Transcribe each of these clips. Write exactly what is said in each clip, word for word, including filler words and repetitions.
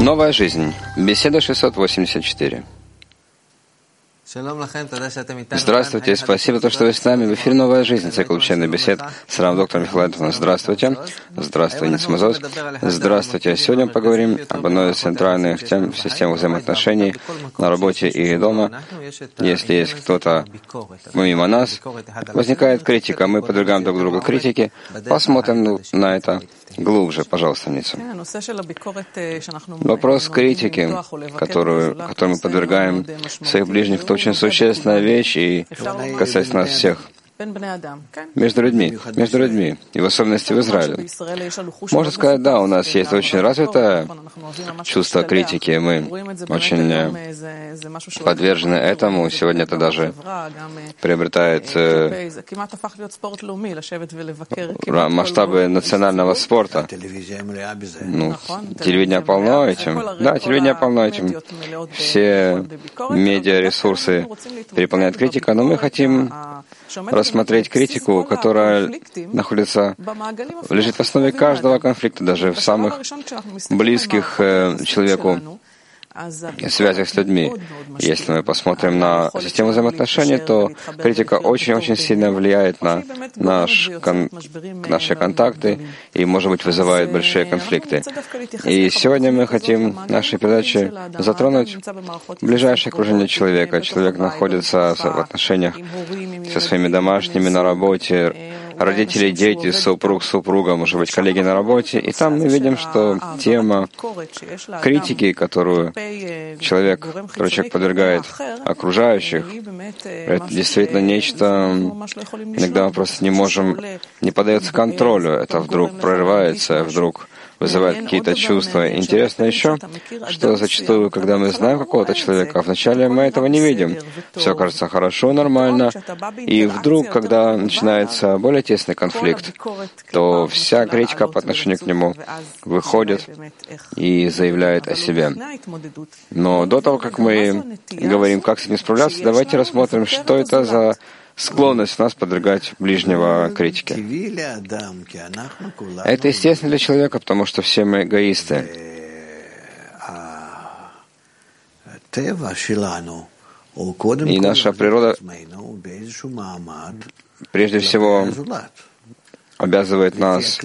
Новая жизнь. Беседа шестьсот восемьдесят четыре. Здравствуйте, спасибо, то, что вы с нами. В эфире «Новая жизнь», цикл учебных бесед с равным доктором Михаилом Эйнштейном. Здравствуйте. Здравствуйте, Ницмазот. Здравствуйте. Сегодня мы поговорим об одной из центральных тем в системе взаимоотношений на работе и дома. Если есть кто-то помимо нас, возникает критика, мы подвергаем друг другу критике. Посмотрим на это глубже, пожалуйста, Ница. Вопрос критики, которую, которую мы подвергаем своих ближних, это очень существенная вещь и касается нас всех. Между людьми, между людьми, и в особенности в Израиле. Можно сказать, да, у нас есть очень развитое чувство критики, мы очень подвержены этому. Сегодня это даже приобретает э, масштабы национального спорта. Ну, телевидение полно этим. Да, телевидение полно этим. Все медиаресурсы переполняют критика, но мы хотим рассмотреть критику, которая находится, лежит в основе каждого конфликта, даже в самых близких э, человеку связях с людьми. Если мы посмотрим на систему взаимоотношений, то критика очень-очень сильно влияет на наш, кон, наши контакты и, может быть, вызывает большие конфликты. И сегодня мы хотим в нашей передаче затронуть ближайшее окружение человека. Человек находится в отношениях со своими домашними, на работе, родители, дети, супруг, супруга, может быть, коллеги на работе. И там мы видим, что тема критики, которую человек, который человек подвергает окружающих, это действительно нечто, иногда мы просто не можем, не поддается контролю, это вдруг прорывается, вдруг вызывает какие-то чувства. Интересно еще, что зачастую, когда мы знаем какого-то человека, вначале мы этого не видим. Все кажется хорошо, нормально. И вдруг, когда начинается более тесный конфликт, то вся критика по отношению к нему выходит и заявляет о себе. Но до того, как мы говорим, как с этим справляться, давайте рассмотрим, что это за склонность нас подвергать ближнего критике. Это естественно для человека, потому что все мы эгоисты. И наша природа прежде всего обязывает нас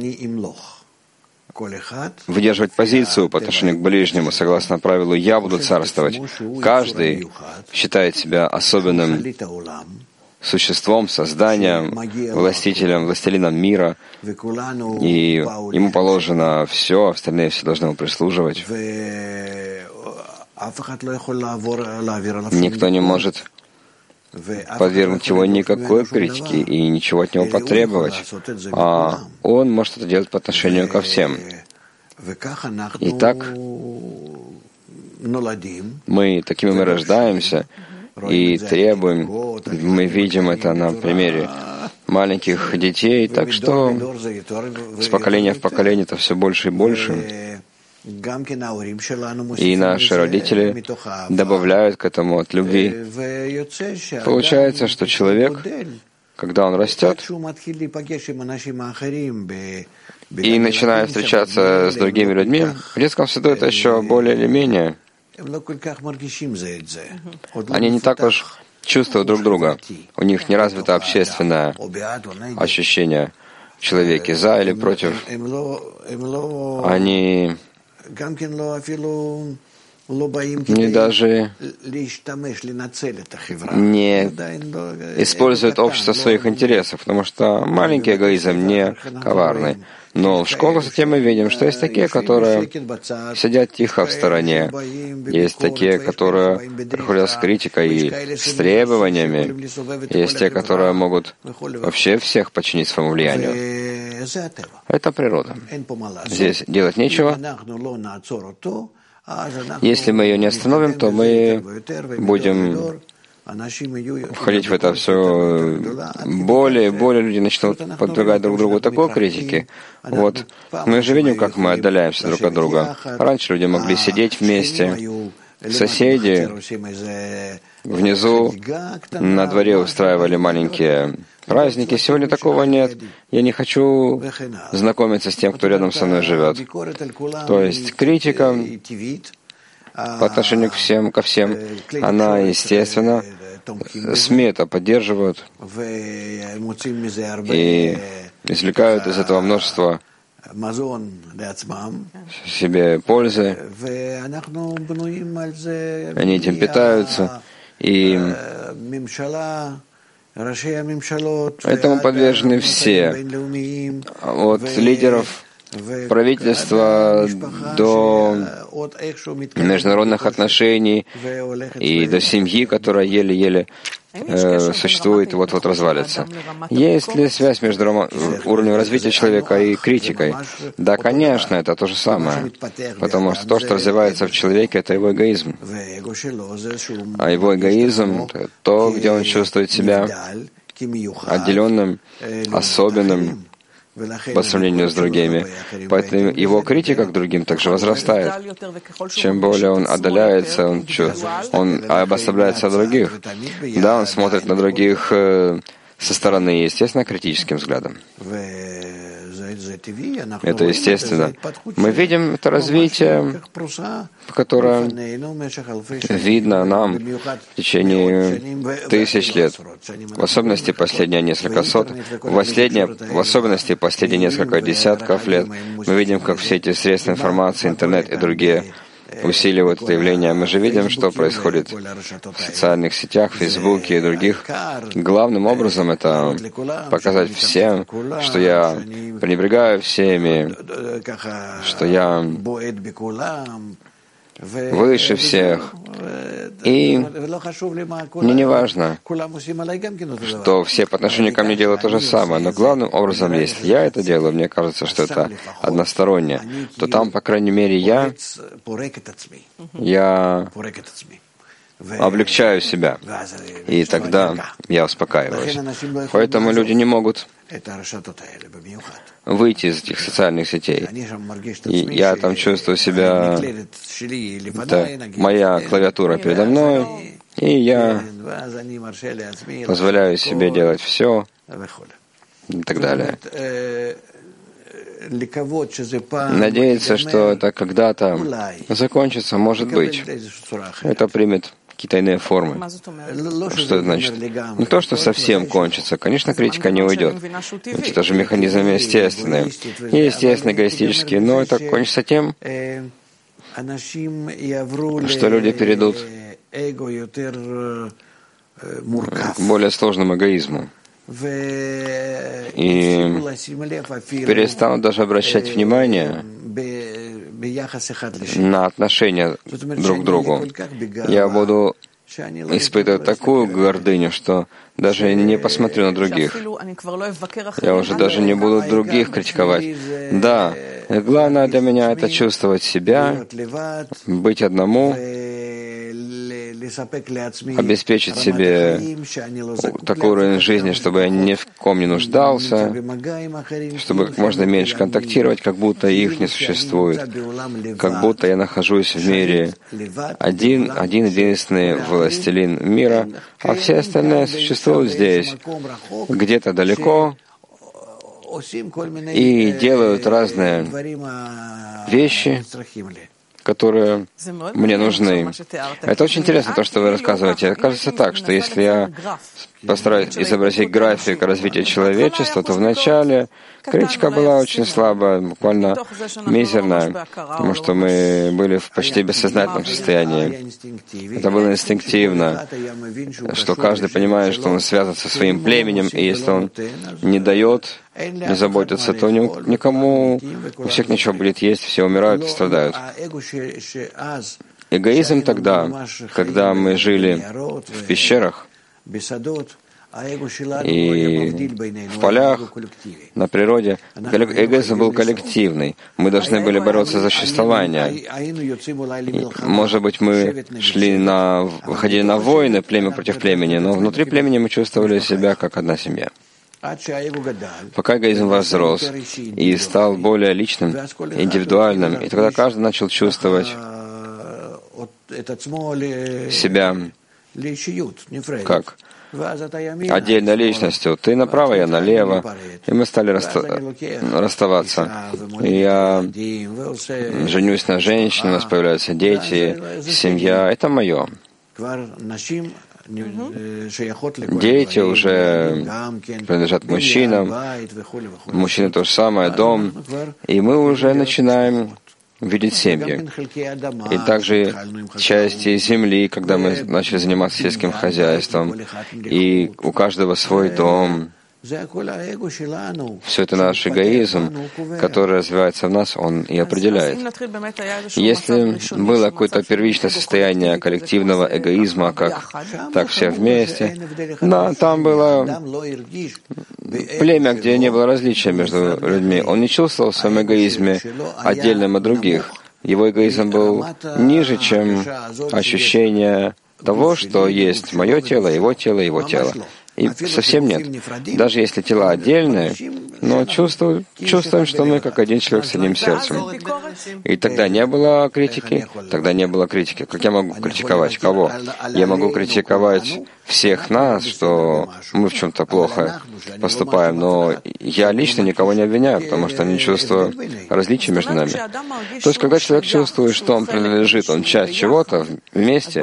выдерживать позицию по отношению к ближнему, согласно правилу «я буду царствовать». Каждый считает себя особенным существом, созданием, властителем, властелином мира, и ему положено все, остальные все должны ему прислуживать. Никто не может подвергнуть его никакой критике и ничего от него потребовать, а он может это делать по отношению ко всем. Итак, мы такими мы рождаемся и требуем, мы видим это на примере маленьких детей, так что с поколения в поколение это все больше и больше. И наши родители добавляют к этому от любви. Получается, что человек, когда он растет и начинает встречаться с другими людьми, в детском саду это еще более или менее. Они не так уж чувствуют друг друга. У них не развито общественное ощущение в человеке, за или против. Они не даже не используют общество своих интересов, потому что маленький эгоизм не коварный. Но в школах затем мы видим, что есть такие, которые сидят тихо в стороне, есть такие, которые приходят с критикой и с требованиями, есть те, которые могут вообще всех подчинить своему влиянию. Это природа. Здесь делать нечего. Если мы ее не остановим, то мы будем входить в это все более и более, люди начнут подвергать друг другу такой критики. Вот мы же видим, как мы отдаляемся друг от друга. Раньше люди могли сидеть вместе, Соседи внизу на дворе устраивали маленькие праздники. Сегодня такого нет. Я не хочу знакомиться с тем, кто рядом со мной живет. То есть критика по отношению к всем, ко всем, она естественна. СМИ это поддерживают и извлекают из этого множество себе пользы. Они этим питаются. И этому подвержены все. От лидеров правительства до международных отношений и до семьи, которая еле-еле э, существует и вот-вот развалится. Есть ли связь между уровнем развития человека и критикой? Да, конечно, это то же самое. Потому что то, что развивается в человеке, это его эгоизм. А его эгоизм — это то, где он чувствует себя отделенным, особенным, по сравнению с другими. Поэтому его критика к другим также возрастает. Чем более он отдаляется, он, он обособляется от других. Да, он смотрит на других со стороны, естественно, критическим взглядом. Это естественно. Мы видим это развитие, которое видно нам в течение тысяч лет. В особенности последние несколько сот, в, последние, в особенности последние несколько десятков лет мы видим, как все эти средства информации, интернет и другие усиливают это явление. Мы же видим, что происходит в социальных сетях, в Фейсбуке и других. Главным образом это показать всем, что я пренебрегаю всеми, что я выше всех. И мне не важно, что все по отношению ко мне делают то же самое, но главным образом, если я это делаю, мне кажется, что это одностороннее, то там, по крайней мере, я, я облегчаю себя, и тогда я успокаиваюсь. Поэтому люди не могут выйти из этих социальных сетей. И я там чувствую себя, это моя клавиатура передо мной, и я позволяю себе делать все и так далее. Надеяться, что это когда-то закончится, может быть. Это примет какие-то иные формы. Что это значит? Не то, что совсем кончится. Конечно, критика не уйдет. Ведь это же механизм естественный. И естественно, эгоистический. Но это кончится тем, что люди перейдут к более сложному эгоизму. И перестанут даже обращать внимание на отношения друг к другу. Я буду испытывать такую гордыню, что даже не посмотрю на других. Я уже даже не буду других критиковать. Да, главное для меня — это чувствовать себя, быть одному, обеспечить себе такой уровень жизни, чтобы я ни в ком не нуждался, чтобы как можно меньше контактировать, как будто их не существует, как будто я нахожусь в мире один, один единственный властелин мира, а все остальные существуют здесь, где-то далеко, и делают разные вещи, которые мне нужны. Это очень интересно, то, что вы рассказываете. Кажется так, что если я постараюсь изобразить график развития человечества, то вначале критика была очень слабая, буквально мизерная, потому что мы были в почти бессознательном состоянии. Это было инстинктивно, что каждый понимает, что он связан со своим племенем, и если он не дает, не заботится, то никому, у всех ничего будет есть, все умирают и страдают. Эгоизм тогда, когда мы жили в пещерах и в полях, на природе, эгоизм был коллективный. Мы должны были бороться за существование. И, может быть, мы шли на, выходили на войны, племя против племени, но внутри племени мы чувствовали себя как одна семья. Пока эгоизм возрос и стал более личным, индивидуальным, и тогда каждый начал чувствовать себя как отдельной личностью. Ты направо, я налево. И мы стали раста- расставаться. И я женюсь на женщине, у нас появляются дети, семья. Это мое. Дети уже принадлежат мужчинам. Мужчины то же самое, дом. И мы уже начинаем видеть семьи. И также части земли, когда мы начали заниматься сельским хозяйством, и у каждого свой дом. Все это наш эгоизм, который развивается в нас, он и определяет. Если было какое-то первичное состояние коллективного эгоизма, как так все вместе, да, там было племя, где не было различия между людьми. Он не чувствовал в своем эгоизме отдельным от других. Его эгоизм был ниже, чем ощущение того, что есть мое тело, его тело, его тело. И совсем нет. Даже если тела отдельные, но чувствуем, чувствуем, что мы как один человек с одним сердцем. И тогда не было критики, тогда не было критики. Как я могу критиковать? Кого? Я могу критиковать всех нас, что мы в чем-то плохо поступаем, но я лично никого не обвиняю, потому что не чувствую различия между нами. То есть, когда человек чувствует, что он принадлежит, он часть чего-то вместе,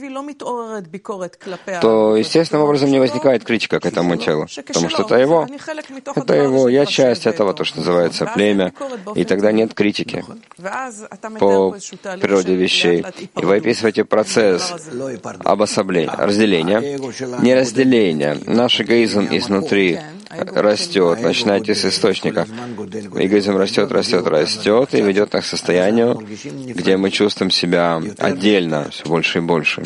то естественным образом не возникает критика к этому телу, потому что это его, это его, я часть этого, то, что называется племя, и тогда нет критики по природе вещей. И вы описываете процесс обособления, разделения, не разделения. Наш эгоизм изнутри растет, начинайте с источника. Эгоизм растет, растет, растет и ведет нас к состоянию, где мы чувствуем себя отдельно все больше и больше.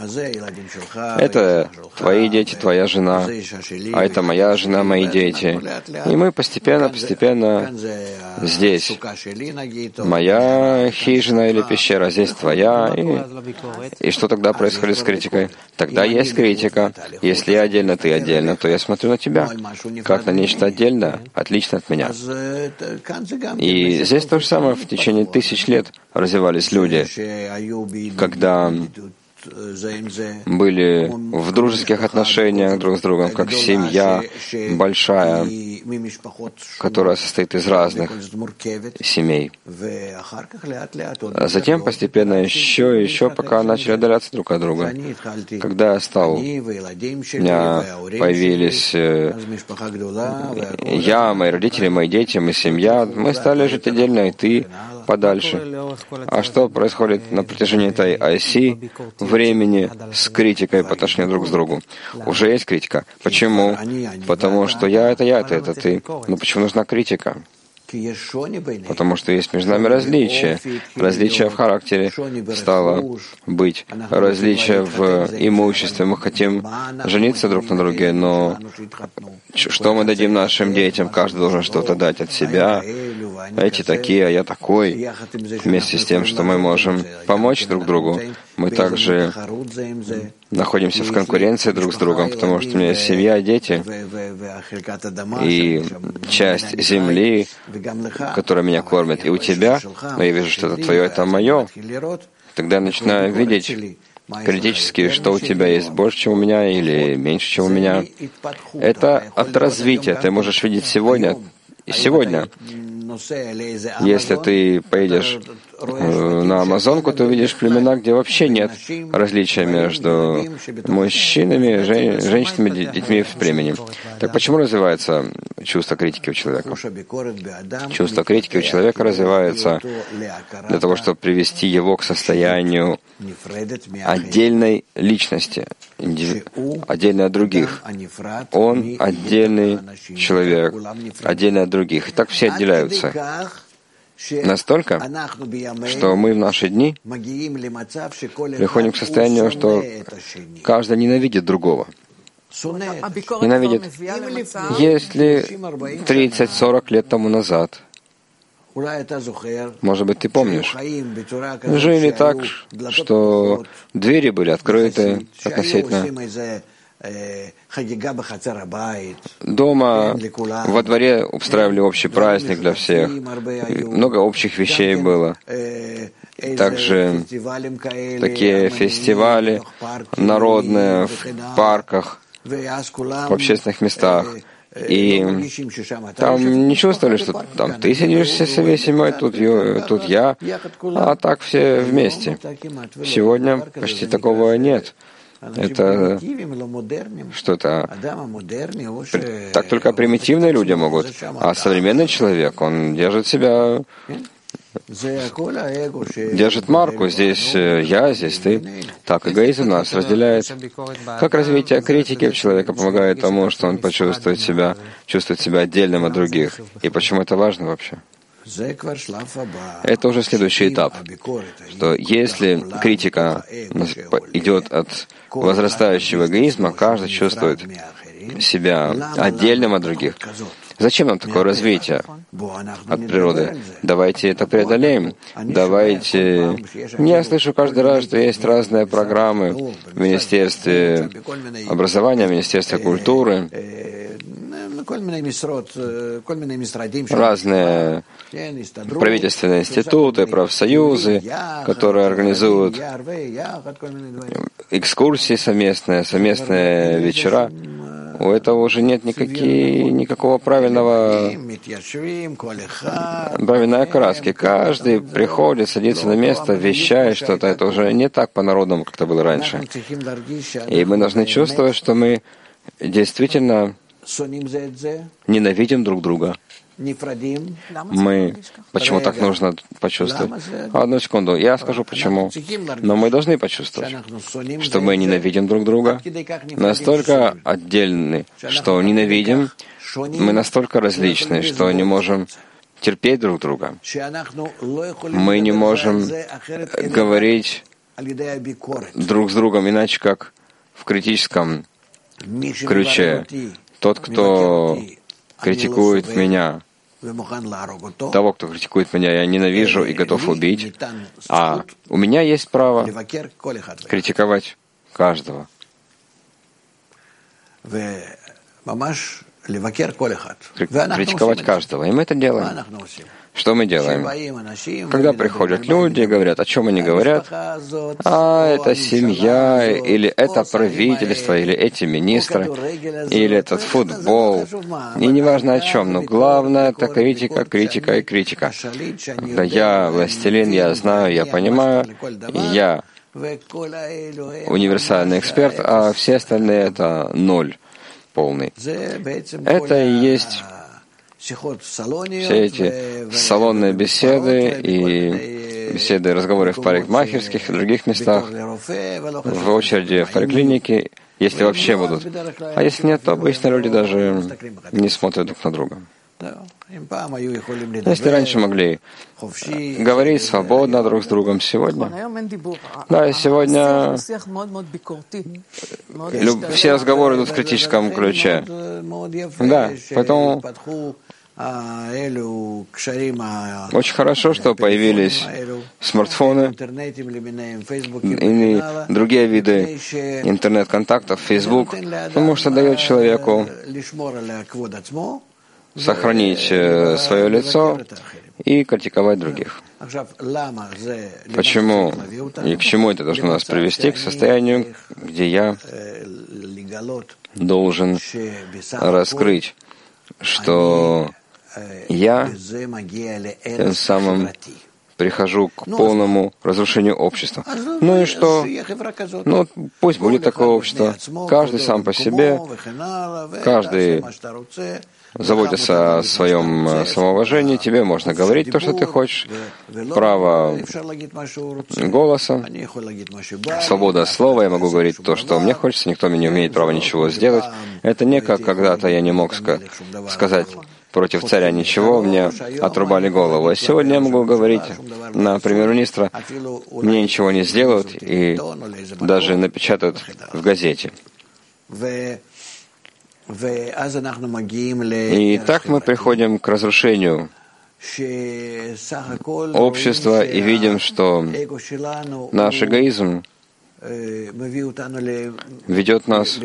Это твои дети, твоя жена, а это моя жена, мои дети. И мы постепенно, постепенно здесь. Моя хижина или пещера, здесь твоя. И, и что тогда происходит с критикой? Тогда есть критика. Если я отдельно, ты отдельно, то я смотрю на тебя как на нечто отдельное, отлично от меня. И здесь то же самое. В течение тысяч лет развивались люди, когда были в дружеских отношениях друг с другом, как семья большая, которая состоит из разных семей. А затем постепенно еще и еще, пока начали отдаляться друг от друга. Когда я стал, у меня появились я, мои родители, мои дети, мы семья, мы стали жить отдельно, и ты подальше. А что происходит на протяжении этой оси времени с критикой по отношению друг к другу? Уже есть критика. Почему? Потому что я — это я, это, это ты. Но почему нужна критика? Потому что есть между нами различия. Различия в характере стало быть. Различия в имуществе. Мы хотим жениться друг на друге, но что мы дадим нашим детям? Каждый должен что-то дать от себя. Эти такие, а я такой. Вместе с тем, что мы можем помочь друг другу, мы также находимся в конкуренции друг с другом, потому что у меня есть семья, дети, и часть земли, которая меня кормит, и у тебя, но я вижу, что это твое, это мое. Тогда я начинаю видеть критически, что у тебя есть больше, чем у меня, или меньше, чем у меня. Это от развития. Ты можешь видеть сегодня, сегодня. Если ты поедешь на Амазонку, ты увидишь племена, где вообще нет различия между мужчинами, жен, женщинами, детьми в племени. Так почему развивается чувство критики у человека? Чувство критики у человека развивается для того, чтобы привести его к состоянию отдельной личности, отдельно от других. Он отдельный человек, отдельно от других. И так все отделяются. Настолько, что мы в наши дни приходим к состоянию, что каждый ненавидит другого. Ненавидит. Если тридцать-сорок лет тому назад, может быть, ты помнишь, жили так, что двери были открыты относительно. Дома, во дворе устраивали общий праздник для всех. Много общих вещей было. Также такие фестивали народные в парках, в общественных местах. И там не чувствовали, что там ты сидишь со своей семьей, тут, тут я, а так все вместе. Сегодня почти такого нет. Это что-то... Так только примитивные люди могут. А современный человек, он держит себя... Держит марку. Здесь я, здесь ты. Так, эгоизм нас разделяет. Как развитие критики в человека помогает тому, что он почувствует себя, чувствует себя отдельным от других. И почему это важно вообще? Это уже следующий этап, что если критика идет от возрастающего эгоизма, каждый чувствует себя отдельным от других. Зачем нам такое развитие от природы? Давайте это преодолеем. Давайте... Я слышу каждый раз, что есть разные программы в Министерстве образования, в Министерстве культуры, разные правительственные институты, профсоюзы, которые организуют экскурсии совместные, совместные вечера. У этого уже нет никакие, никакого правильного, правильной окраски. Каждый приходит, садится на место, вещает что-то. Это уже не так по-народному, как это было раньше. И мы должны чувствовать, что мы действительно ненавидим друг друга. Мы... Почему так нужно почувствовать? Одну секунду, я скажу почему. Но мы должны почувствовать, что мы ненавидим друг друга, настолько отдельны, что ненавидим, мы настолько различны, что не можем терпеть друг друга. Мы не можем говорить друг с другом иначе, как в критическом ключе. Тот, кто критикует меня, того, кто критикует меня, я ненавижу и готов убить, а у меня есть право критиковать каждого. Критиковать каждого. И мы это делаем. Что мы делаем? Когда приходят люди и говорят, о чем они говорят, а это семья, или это правительство, или эти министры, или этот футбол, и неважно о чем, но главное это критика, критика и критика. Когда я властелин, я знаю, я понимаю, я универсальный эксперт, а все остальные это ноль полный. Это и есть все эти салонные беседы и беседы, разговоры в парикмахерских и других местах, в очереди в поликлинике, если вообще будут. А если нет, то обычно люди даже не смотрят друг на друга. Если раньше могли говорить свободно друг с другом, сегодня... Да, сегодня все разговоры идут в критическом ключе. Да, поэтому очень хорошо, что появились смартфоны и другие виды интернет-контактов, Facebook, потому что дает человеку сохранить свое лицо и критиковать других. Почему и к чему это должно нас привести? К состоянию, где я должен раскрыть, что я тем самым прихожу к полному разрушению общества. Ну и что? Ну, пусть будет такое общество. Каждый сам по себе, каждый заботится о своем самоуважении, тебе можно говорить то, что ты хочешь, право голоса, свобода слова, я могу говорить то, что мне хочется, никто мне не имеет права ничего сделать. Это не как когда-то я не мог ска- сказать против царя ничего, мне отрубали голову. А сегодня я могу говорить на премьер-министра, мне ничего не сделают и даже напечатают в газете. И так мы приходим к разрушению общества и видим, что наш эгоизм ведет нас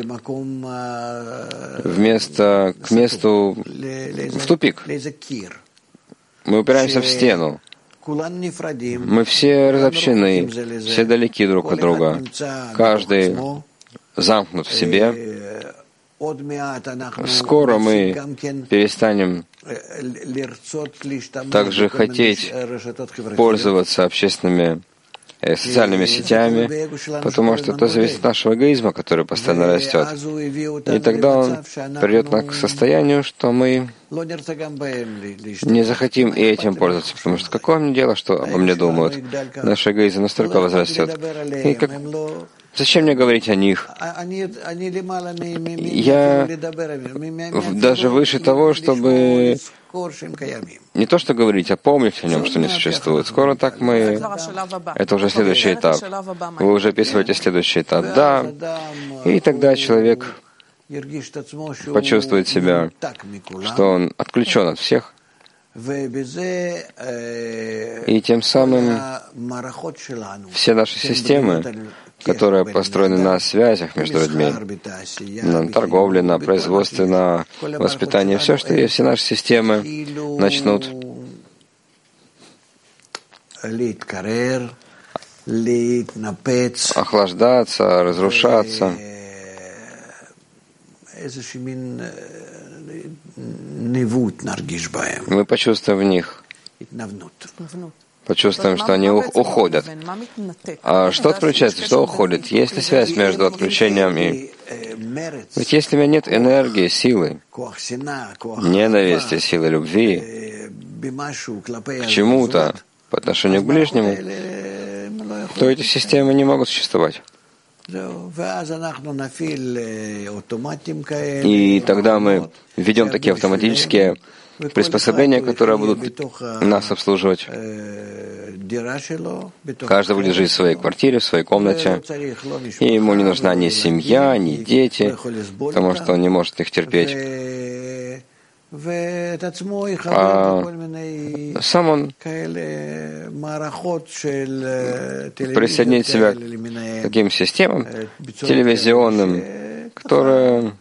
вместо, к месту в тупик. Мы упираемся в стену, Мы все разобщены, все далеки друг от друга. Каждый замкнут в себе. Скоро мы перестанем также хотеть пользоваться общественными социальными сетями, потому что это зависит от нашего эгоизма, который постоянно растет. И тогда он придет к состоянию, что мы не захотим и этим пользоваться, потому что какое мне дело, что обо мне думают? Наш эгоизм настолько возрастет. И как... Зачем мне говорить о них? Я даже выше того, чтобы не то что говорить, а помнить о нем, что не существует. Скоро так мы... Это уже следующий этап. Вы уже описываете следующий этап. Да. И тогда человек почувствует себя, что он отключен от всех. И тем самым все наши системы, которые построены на связях между людьми, на торговле, на производстве, на воспитании, все, что есть, все наши системы начнут охлаждаться, разрушаться. Мы почувствуем в них, почувствуем, что они уходят. А что отключается, что уходит? Есть ли связь между отключением и... Ведь если у меня нет энергии, силы, ненависти, силы любви к чему-то по отношению к ближнему, то эти системы не могут существовать. И тогда мы введем такие автоматические приспособления, которые будут нас обслуживать. Каждый будет жить в своей квартире, в своей комнате, и ему не нужна ни семья, ни дети, потому что он не может их терпеть. А сам он присоединит себя к таким системам телевизионным, которые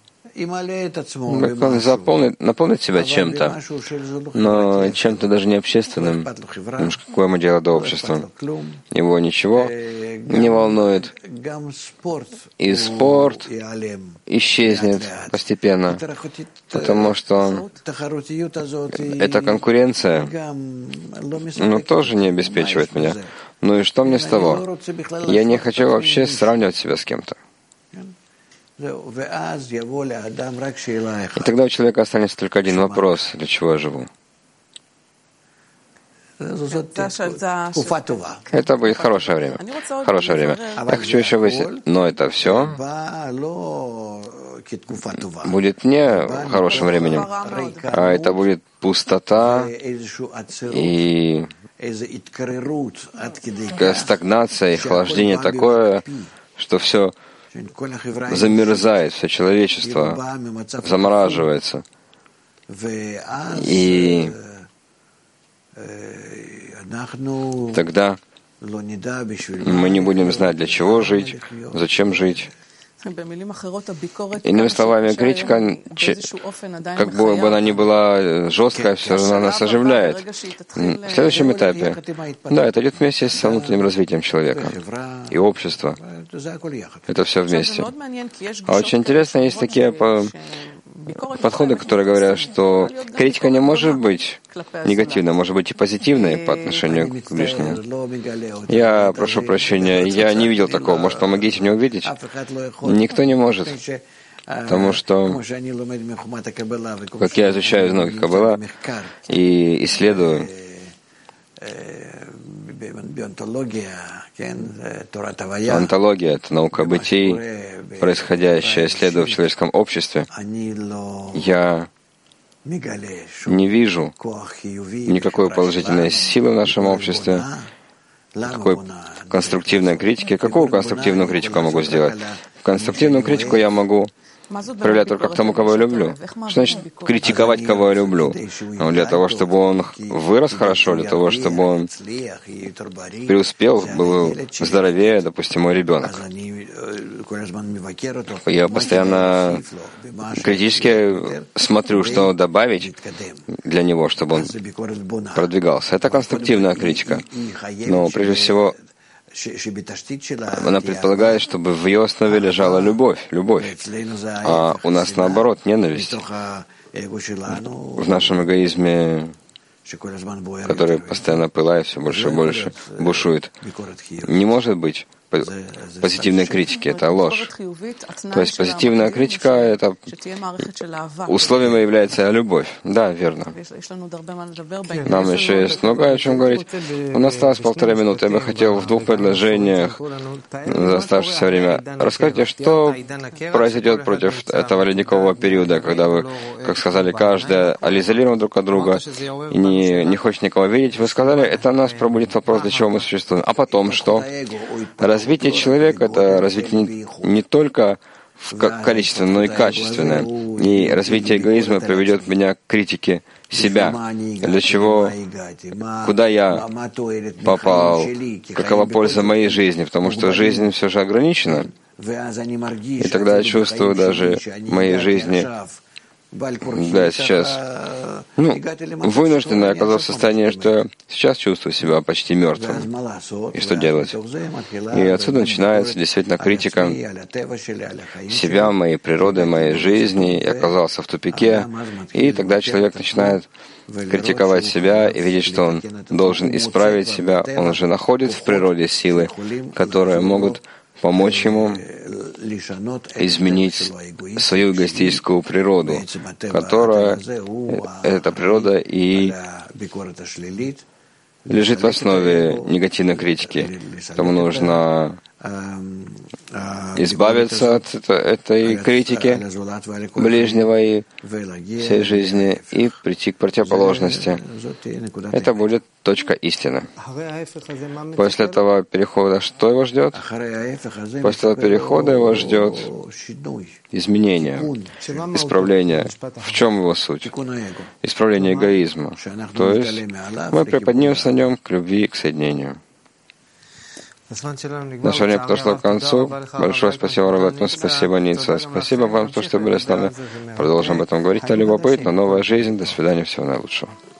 он заполнит, наполнит себя чем-то, но чем-то даже не общественным. Потому что какое ему дело до общества? Его ничего не волнует. И спорт исчезнет постепенно, потому что эта конкуренция, ну, тоже не обеспечивает меня. Ну и что мне с того? Я не хочу вообще сравнивать себя с кем-то. И тогда у человека останется только один вопрос: для чего я живу? Это будет хорошее время. Хорошее время. Я хочу еще выяснить, но это все будет не хорошим временем, а это будет пустота и стагнация и охлаждение такое, что все замерзает, все человечество замораживается. И тогда мы не будем знать, для чего жить, зачем жить. Иными словами, критика, как бы она ни была жесткая, все равно нас оживляет. В следующем этапе, да, это идет вместе с внутренним развитием человека и общества. Это все вместе. А очень интересно, есть такие подходы, которые говорят, что критика не может быть негативной, может быть и позитивной по отношению к ближнему. Я прошу прощения, я не видел такого. Может, помогите мне увидеть? Никто не может. Потому что, как я изучаю из науки Каббала и исследую онтология — это наука бытий, происходящая, исследуя в человеческом обществе. Я не вижу никакой положительной силы в нашем обществе, никакой конструктивной критики. Какую конструктивную критику я могу сделать? Конструктивную критику я могу проявлять только к тому, кого я люблю. Что значит критиковать, кого я люблю? Ну, для того, чтобы он вырос хорошо, для того, чтобы он преуспел, был здоровее, допустим, мой ребенок. Я постоянно критически смотрю, что добавить для него, чтобы он продвигался. Это конструктивная критика. Но прежде всего она предполагает, чтобы в ее основе лежала любовь, любовь. А у нас наоборот ненависть. В нашем эгоизме, который постоянно пылает, все больше и больше бушует. Не может быть позитивной критики, это ложь. То есть позитивная критика — это условием является любовь. Да, верно. Нам еще есть много о чем говорить. У нас осталось полторы минуты. Я бы хотел в двух предложениях за оставшееся время рассказать, что произойдет против этого ледникового периода, когда вы, как сказали, каждый изолирован друг от друга и не, не хочет никого видеть. Вы сказали, это нас пробудит вопрос, для чего мы существуем. А потом что? Развитие человека — это развитие не, не только в количественное, но и качественное. И развитие эгоизма приведет меня к критике себя. Для чего, куда я попал, какова польза моей жизни, потому что жизнь все же ограничена. И тогда я чувствую даже в моей жизни, да, сейчас, ну, вынужденно я оказался в состоянии, что сейчас чувствую себя почти мертвым. И что делать? И отсюда начинается действительно критика себя, моей природы, моей жизни. Я оказался в тупике. И тогда человек начинает критиковать себя и видеть, что он должен исправить себя. Он уже находит в природе силы, которые могут помочь ему изменить свою эгоистическую природу, которая, эта природа и лежит в основе негативной критики. Поэтому нужно избавиться от этой критики ближнего и всей жизни и прийти к противоположности. Это будет точка истины. После этого перехода что его ждет? После этого перехода его ждет изменение, исправление. В чем его суть? Исправление эгоизма. То есть мы приподнимемся на нем к любви и к соединению. Наше время подошло к концу. Большое спасибо, Раватну, спасибо, Ница. Спасибо вам, что были с нами. Продолжим об этом говорить. Это любопытно. Новая жизнь. До свидания. Всего наилучшего.